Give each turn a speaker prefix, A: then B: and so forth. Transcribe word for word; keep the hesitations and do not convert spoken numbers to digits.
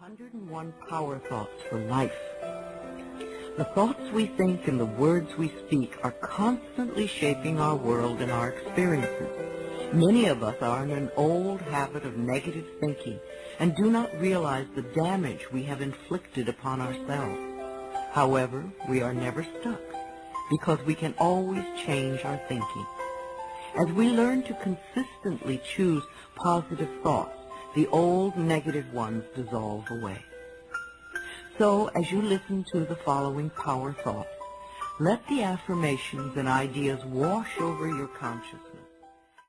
A: hundred and one power thoughts for life. The thoughts we think and the words we speak are constantly shaping our world and our experiences. Many of us are in an old habit of negative thinking and do not realize the damage we have inflicted upon ourselves. However, we are never stuck because we can always change our thinking. As we learn to consistently choose positive thoughts, the old negative ones dissolve away. So, as you listen to the following power thoughts, let the affirmations and ideas wash over your consciousness.